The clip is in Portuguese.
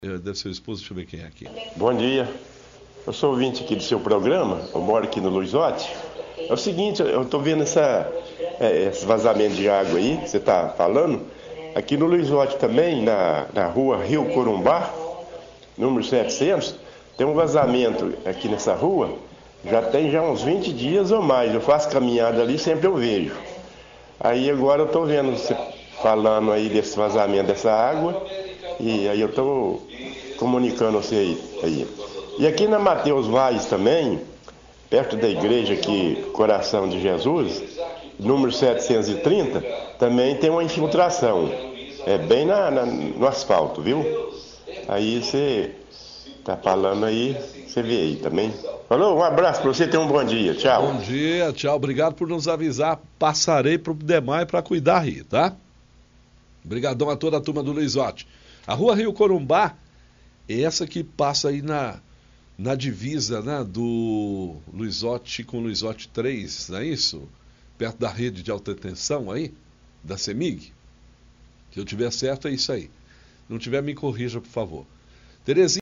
Deve ser o esposo, deixa eu ver quem é aqui. Bom dia, eu sou ouvinte aqui do seu programa, eu moro aqui no Luizote. É o seguinte, eu estou vendo esse vazamento de água aí, que você está falando. Aqui no Luizote também, na rua Rio Corumbá, número 700, tem um vazamento aqui nessa rua, já tem uns 20 dias ou mais. Eu faço caminhada ali, sempre eu vejo. Aí agora eu estou vendo você falando aí desse vazamento dessa água, e aí eu estou comunicando você aí. E aqui na Mateus Vaz também, perto da igreja aqui, Coração de Jesus, número 730, também tem uma infiltração. É bem no asfalto, viu? Aí você tá falando aí, você vê aí também. Falou, um abraço para você, tenha um bom dia, tchau. Bom dia, tchau, obrigado por nos avisar. Passarei pro Demai para cuidar aí, tá? Obrigadão a toda a turma do Luizote. A rua Rio Corumbá é essa que passa aí na divisa, né, do Luizote com Luizote 3, não é isso? Perto da rede de alta tensão aí, da CEMIG. Se eu tiver certo, é isso aí. Se não tiver, me corrija, por favor. Terezinha.